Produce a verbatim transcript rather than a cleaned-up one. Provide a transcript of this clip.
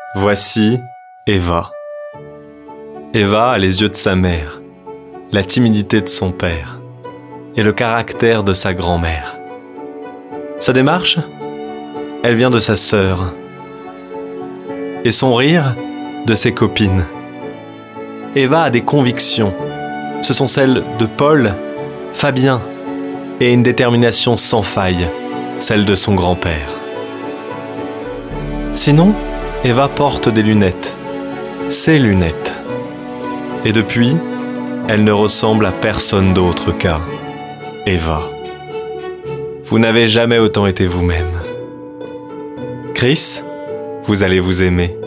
Voici Eva. Eva a les yeux de sa mère, la timidité de son père et le caractère de sa grand-mère. Sa démarche, elle vient de sa sœur. Et son rire, de ses copines. Eva a des convictions. Ce sont celles de Paul, Fabien et une détermination sans faille, celle de son grand-père. Sinon, Eva porte des lunettes, ses lunettes. Et depuis, elle ne ressemble à personne d'autre qu'à Eva. Vous n'avez jamais autant été vous-même. Chris, vous allez vous aimer.